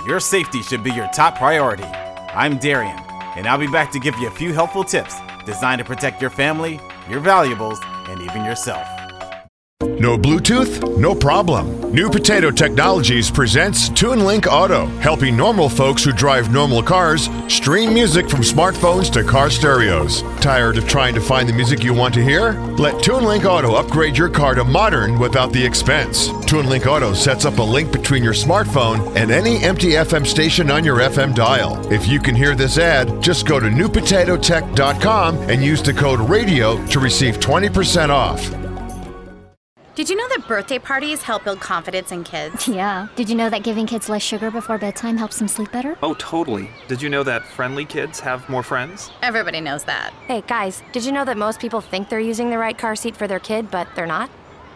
your safety should be your top priority. I'm Darian, and I'll be back to give you a few helpful tips designed to protect your family, your valuables, and even yourself. No Bluetooth? No problem. New Potato Technologies presents TuneLink Auto, helping normal folks who drive normal cars stream music from smartphones to car stereos. Tired of trying to find the music you want to hear? Let TuneLink Auto upgrade your car to modern without the expense. TuneLink Auto sets up a link between your smartphone and any empty FM station on your FM dial. If you can hear this ad, just go to newpotatotech.com and use the code RADIO to receive 20% off. Did you know that birthday parties help build confidence in kids? Yeah. Did you know that giving kids less sugar before bedtime helps them sleep better? Oh, totally. Did you know that friendly kids have more friends? Everybody knows that. Hey, guys, did you know that most people think they're using the right car seat for their kid, but they're not?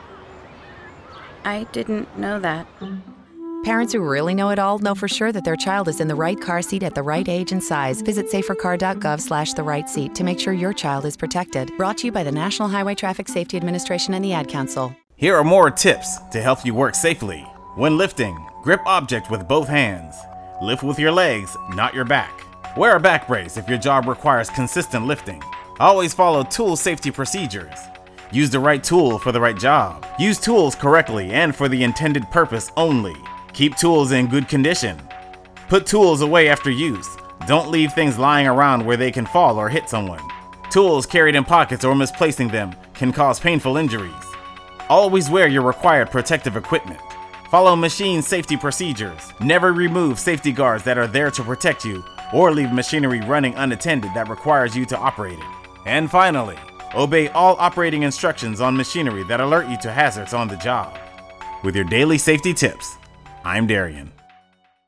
I didn't know that. Parents who really know it all know for sure that their child is in the right car seat at the right age and size. Visit safercar.gov/the right seat to make sure your child is protected. Brought to you by the National Highway Traffic Safety Administration and the Ad Council. Here are more tips to help you work safely. When lifting, grip object with both hands. Lift with your legs, not your back. Wear a back brace if your job requires consistent lifting. Always follow tool safety procedures. Use the right tool for the right job. Use tools correctly and for the intended purpose only. Keep tools in good condition. Put tools away after use. Don't leave things lying around where they can fall or hit someone. Tools carried in pockets or misplacing them can cause painful injuries. Always wear your required protective equipment. Follow machine safety procedures. Never remove safety guards that are there to protect you or leave machinery running unattended that requires you to operate it. And finally, obey all operating instructions on machinery that alert you to hazards on the job. With your daily safety tips, I'm Darian.